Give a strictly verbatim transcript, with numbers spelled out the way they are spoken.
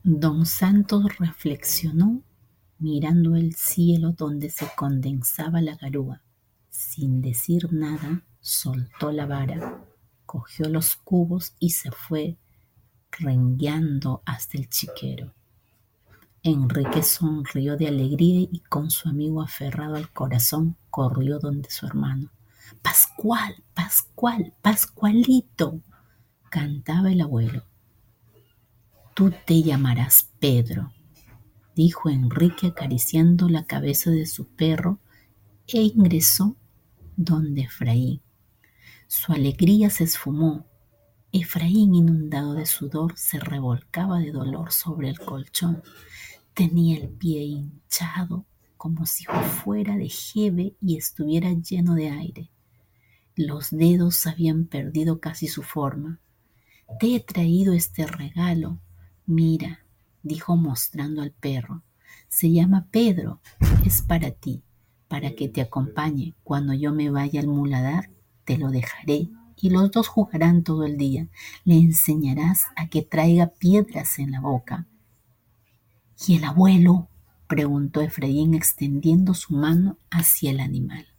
Don Santos reflexionó mirando el cielo donde se condensaba la garúa. Sin decir nada, soltó la vara, cogió los cubos y se fue rengueando hasta el chiquero. Enrique sonrió de alegría y con su amigo aferrado al corazón corrió donde su hermano. Pascual, Pascual, Pascualito, cantaba el abuelo. Tú te llamarás Pedro, dijo Enrique acariciando la cabeza de su perro e ingresó donde Efraín. Su alegría se esfumó. Efraín, inundado de sudor, se revolcaba de dolor sobre el colchón. Tenía el pie hinchado como si fuera de jeve y estuviera lleno de aire. Los dedos habían perdido casi su forma. Te he traído este regalo. Mira, dijo mostrando al perro. Se llama Pedro. Es para ti, para que te acompañe. Cuando yo me vaya al muladar, te lo dejaré y los dos jugarán todo el día. Le enseñarás a que traiga piedras en la boca. ¿Y el abuelo?, preguntó Efraín extendiendo su mano hacia el animal.